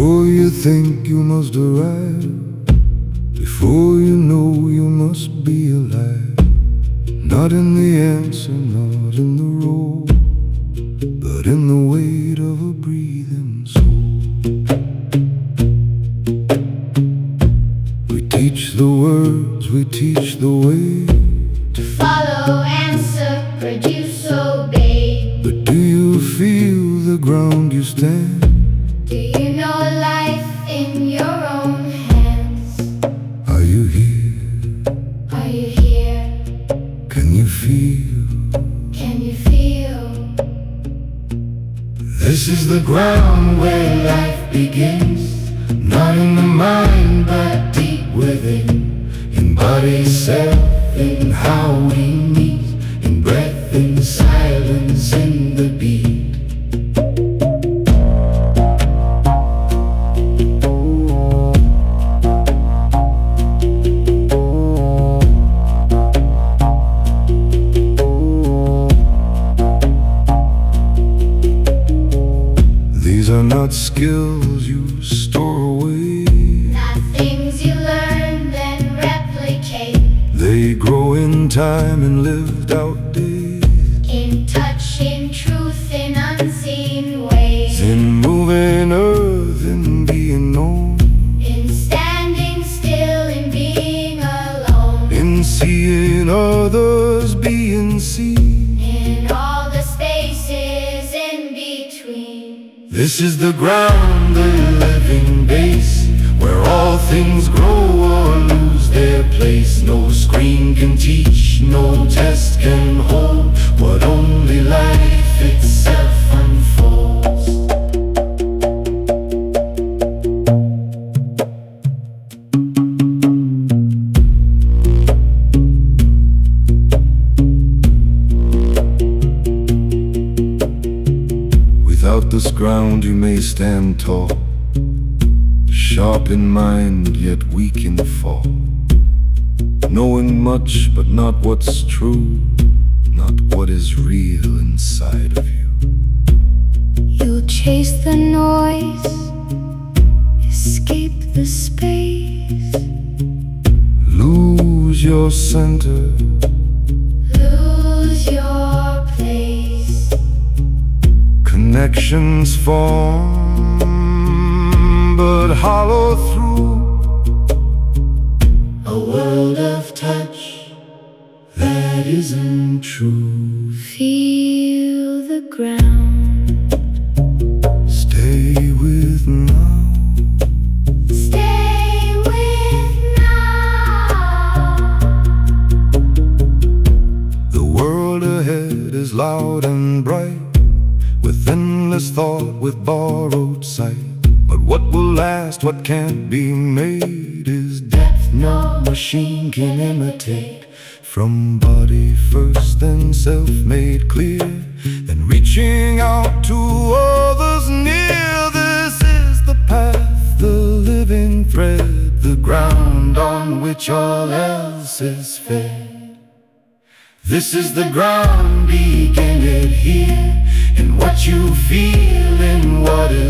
Before you think you must arrive, before you know you must be alive. Not in the answer, not in the road, but in the weight of a breathing soul. We teach the words, we teach the way to follow, answer, produce, obey. But do you feel the ground you stand? Do you know life in your own hands? Are you here? Are you here? Can you feel? Can you feel? This is the ground where life begins, not in the mind but deep within. In body, self, in how we meet, in breath, in silence, in the beat. These are not skills you store away, not things you learn then replicate. They grow in time and lived out days, in touch, in truth, in unseen ways, in moving earth, in being known, in standing still, in being alone, in seeing others being seen, in all the spaces in between. This is the ground, the living base, where all things grow or lose their place. No screen can teach, no test can hold what only life itself unfolds. Without this ground you may stand tall, sharp in mind yet weak in fall, knowing much but not what's true, not what is real inside of you. You'll chase the noise, escape the space, lose your center, lose your place. Connections form but hollow through A world of touch that isn't true. feel the ground. Stay with now. Stay with now. The world ahead is loud and bright, with endless thought, with borrowed sight. But what will last, what can't be made, is depth no machine can imitate. From body first, then self made clear, then reaching out to others near. This is the path, the living thread, the ground on which all else is fed. This is the ground, begin it here, in what you feel, in what is